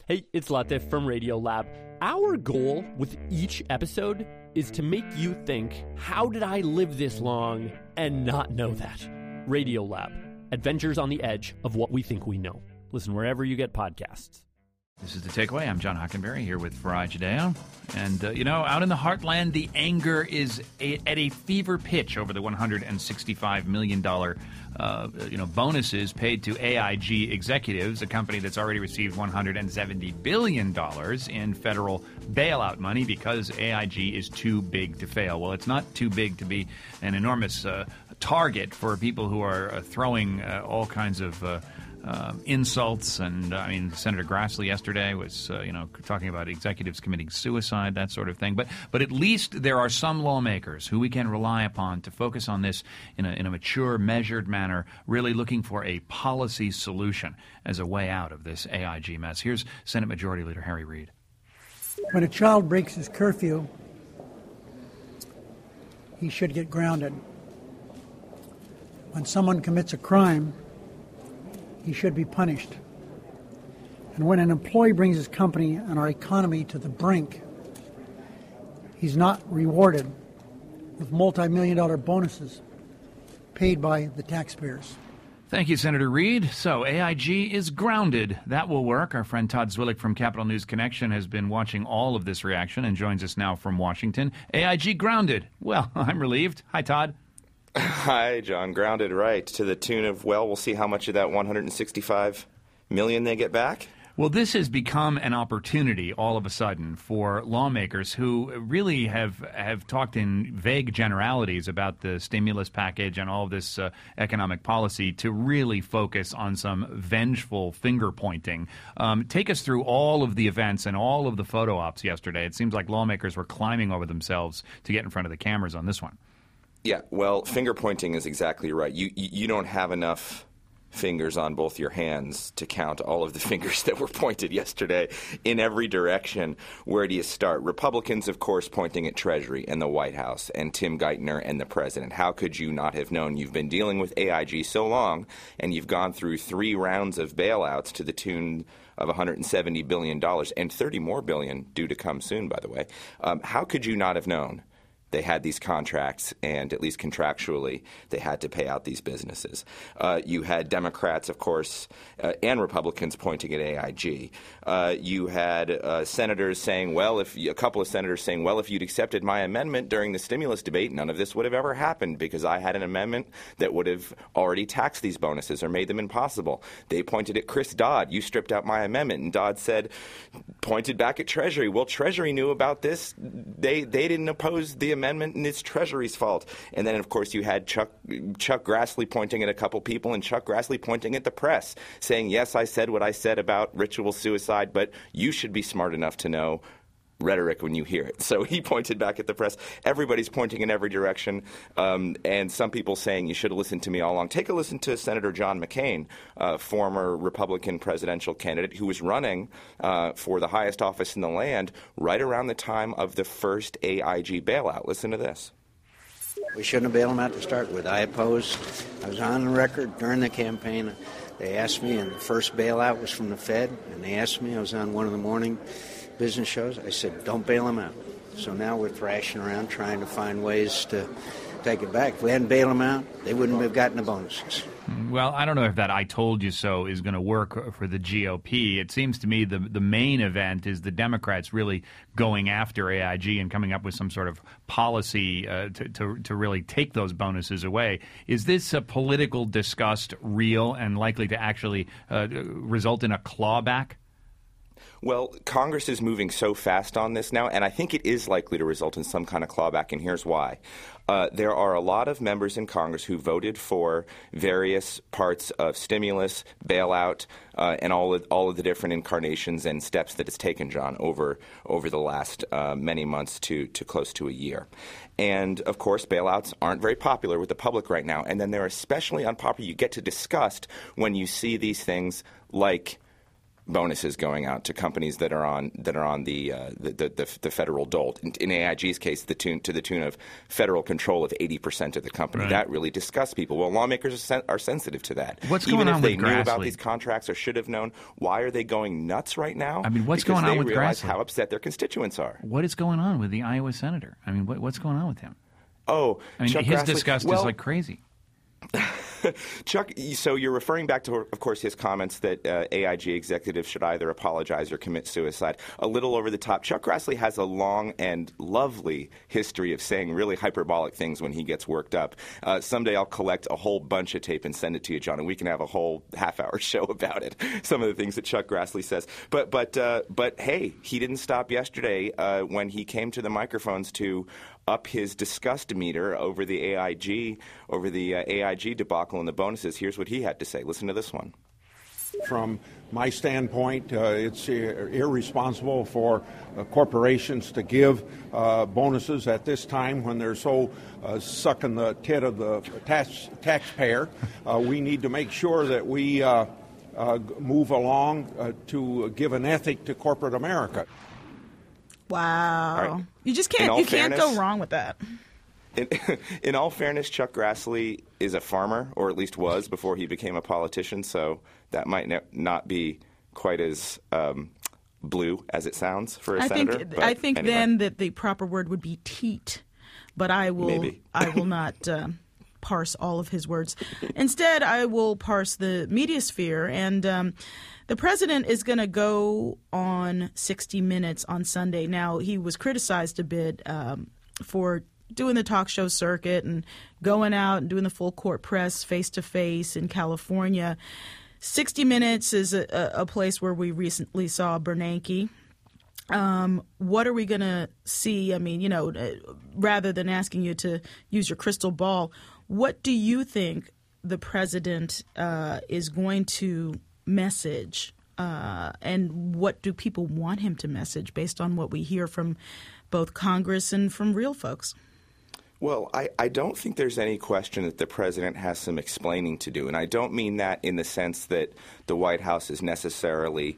Hey, it's Latif from Radiolab. Our goal with each episode is to make you think, how did I live this long and not know that? Radiolab, adventures on the edge of what we think we know. Listen wherever you get podcasts. This is The Takeaway. I'm John Hockenberry here with Farai Judeo. And, out in the heartland, the anger is at a fever pitch over the $165 million bonuses paid to AIG executives, a company that's already received $170 billion in federal bailout money because AIG is too big to fail. Well, it's not too big to be an enormous target for people who are throwing all kinds of insults, and Senator Grassley yesterday was talking about executives committing suicide, that sort of thing. But at least there are some lawmakers who we can rely upon to focus on this in a mature, measured manner, really looking for a policy solution as a way out of this AIG mess. Here's Senate Majority Leader Harry Reid. When a child breaks his curfew, he should get grounded. When someone commits a crime, he should be punished. And when an employee brings his company and our economy to the brink, he's not rewarded with multi-million-dollar bonuses paid by the taxpayers. Thank you, Senator Reid. So AIG is grounded. That will work. Our friend Todd Zwillich from Capital News Connection has been watching all of this reaction and joins us now from Washington. AIG grounded. Well, I'm relieved. Hi, Todd. Hi, John. Grounded, right, to the tune of, we'll see how much of that $165 million they get back. Well, this has become an opportunity all of a sudden for lawmakers who really have talked in vague generalities about the stimulus package and all of this economic policy to really focus on some vengeful finger-pointing. Take us through all of the events and all of the photo ops yesterday. It seems like lawmakers were climbing over themselves to get in front of the cameras on this one. Yeah, well, finger pointing is exactly right. You don't have enough fingers on both your hands to count all of the fingers that were pointed yesterday in every direction. Where do you start? Republicans, of course, pointing at Treasury and the White House and Tim Geithner and the president. How could you not have known? You've been dealing with AIG so long, and you've gone through 3 rounds of bailouts to the tune of $170 billion and $30 more billion due to come soon, by the way. How could you not have known? They had these contracts, and at least contractually, they had to pay out these businesses. You had Democrats, of course, and Republicans pointing at AIG. You had senators saying, a couple of senators saying, if you'd accepted my amendment during the stimulus debate, none of this would have ever happened because I had an amendment that would have already taxed these bonuses or made them impossible. They pointed at Chris Dodd. You stripped out my amendment. And Dodd pointed back at Treasury. Well, Treasury knew about this. They didn't oppose the amendment, and it's Treasury's fault. And then, of course, you had Chuck Grassley pointing at a couple people and Chuck Grassley pointing at the press, saying, yes, I said what I said about ritual suicide, but you should be smart enough to know rhetoric when you hear it. So he pointed back at the press. Everybody's pointing in every direction, and some people saying you should have listened to me all along. Take a listen to Senator John McCain, former Republican presidential candidate who was running for the highest office in the land right around the time of the first AIG bailout. Listen to this. We shouldn't have bailed them out to start with. I opposed. I was on the record during the campaign. They asked me, and the first bailout was from the Fed, and they asked me, I was on one of the morning business shows, I said, don't bail them out. So now we're thrashing around trying to find ways to take it back. If we hadn't bailed them out, they wouldn't have gotten the bonuses. Well, I don't know if that I told you so is going to work for the GOP. It seems to me the main event is the Democrats really going after AIG and coming up with some sort of policy to really take those bonuses away. Is this political disgust real and likely to actually result in a clawback? Well, Congress is moving so fast on this now, and I think it is likely to result in some kind of clawback, and here's why. There are a lot of members in Congress who voted for various parts of stimulus, bailout, and all of the different incarnations and steps that it's taken, John, over the last many months to close to a year. And, of course, bailouts aren't very popular with the public right now, and then they're especially unpopular. You get to disgust when you see these things like bonuses going out to companies that are on the federal dole. In AIG's case, to the tune of federal control of 80% of the company. Right. That really disgusts people. Well, lawmakers are sensitive to that. What's Even going if on they with knew about Grassley? these contracts or should have known, why are they going nuts right now? I mean, what's Because going on with they realize Grassley? how upset their constituents are. What is going on with the Iowa senator? I mean, what's going on with him? Oh, I mean, Chuck his Grassley, disgust is like crazy. Chuck, so you're referring back to, of course, his comments that AIG executives should either apologize or commit suicide. A little over the top. Chuck Grassley has a long and lovely history of saying really hyperbolic things when he gets worked up. Someday I'll collect a whole bunch of tape and send it to you, John, and we can have a whole half-hour show about it. Some of the things that Chuck Grassley says. But hey, he didn't stop yesterday when he came to the microphones to up his disgust meter over the AIG debacle and the bonuses. Here's what he had to say. Listen to this one. From my standpoint, it's irresponsible for corporations to give bonuses at this time when they're so sucking the tit of the taxpayer. We need to make sure that we move along to give an ethic to corporate America. Wow. Right. You just can't go fairness, wrong with that. In all fairness, Chuck Grassley is a farmer, or at least was before he became a politician, so that might not be quite as blue as it sounds for a senator. I think anyway. then that the proper word would be teat, but I will not parse all of his words. Instead, I will parse the media sphere, and the president is going to go on 60 Minutes on Sunday. Now, he was criticized a bit for doing the talk show circuit and going out and doing the full court press face-to-face in California. 60 Minutes is a place where we recently saw Bernanke. What are we going to see? I mean, rather than asking you to use your crystal ball, what do you think the president is going to message, and what do people want him to message based on what we hear from both Congress and from real folks? Well, I don't think there's any question that the president has some explaining to do, and I don't mean that in the sense that the White House has necessarily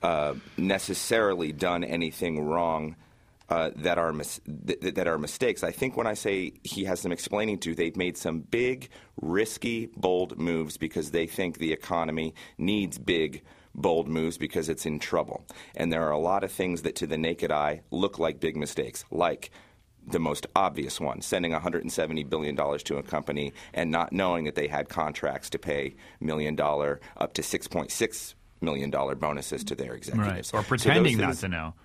done anything wrong that are mistakes. I think when I say he has some explaining to, they've made some big, risky, bold moves because they think the economy needs big, bold moves because it's in trouble. And there are a lot of things that to the naked eye look like big mistakes, like the most obvious one, sending $170 billion to a company and not knowing that they had contracts to pay $1 million up to $6.6 million bonuses to their executives. Right. Or pretending not to know.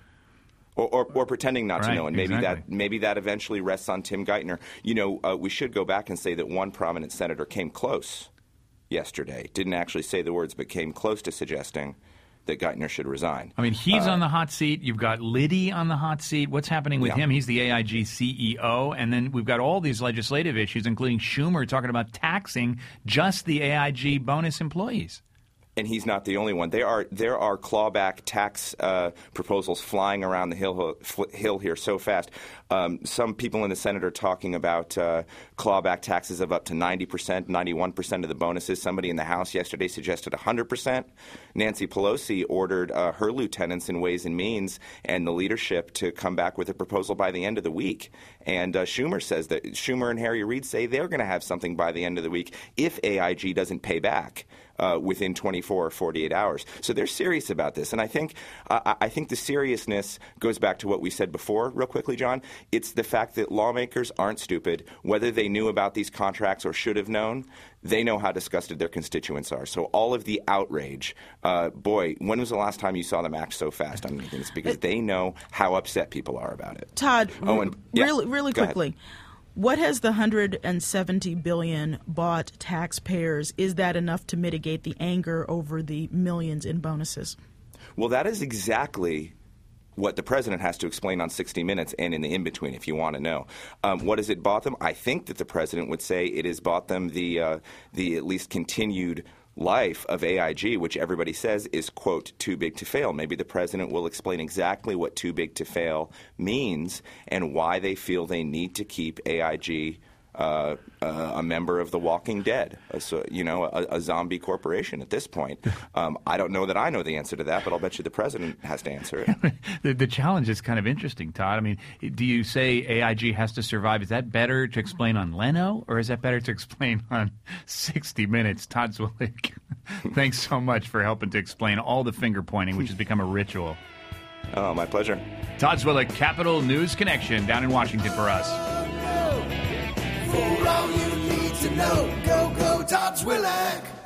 Or pretending not to know, and exactly. maybe that eventually rests on Tim Geithner. We should go back and say that one prominent senator came close yesterday, didn't actually say the words, but came close to suggesting that Geithner should resign. I mean, he's on the hot seat. You've got Liddy on the hot seat. What's happening with him? He's the AIG CEO. And then we've got all these legislative issues, including Schumer talking about taxing just the AIG bonus employees. And he's not the only one. There are clawback tax proposals flying around the hill here so fast. Some people in the Senate are talking about clawback taxes of up to 90%, 91% of the bonuses. Somebody in the House yesterday suggested 100%. Nancy Pelosi ordered her lieutenants in Ways and Means and the leadership to come back with a proposal by the end of the week. And Schumer and Harry Reid say they're going to have something by the end of the week if AIG doesn't pay back within 24 or 48 hours. So they're serious about this. And I think the seriousness goes back to what we said before, real quickly, John. It's the fact that lawmakers aren't stupid. Whether they knew about these contracts or should have known, they know how disgusted their constituents are. So all of the outrage, when was the last time you saw them act so fast on anything? It's because they know how upset people are about it. Todd, really Go quickly. ahead. What has the $170 billion bought taxpayers? Is that enough to mitigate the anger over the millions in bonuses? Well, that is exactly what the president has to explain on 60 Minutes and in the in-between, if you want to know. What has it bought them? I think that the president would say it has bought them the at least continued life of AIG, which everybody says is, quote, too big to fail. Maybe the president will explain exactly what too big to fail means and why they feel they need to keep AIG a member of The Walking Dead, a zombie corporation at this point. I don't know that I know the answer to that, but I'll bet you the president has to answer it. The challenge is kind of interesting, Todd. I mean, do you say AIG has to survive? Is that better to explain on Leno, or is that better to explain on 60 Minutes? Todd Zwillich, thanks so much for helping to explain all the finger pointing, which has become a ritual. Oh, my pleasure. Todd Zwillich, Capital News Connection, down in Washington for us. For all you need to know, go Todd Zwillich.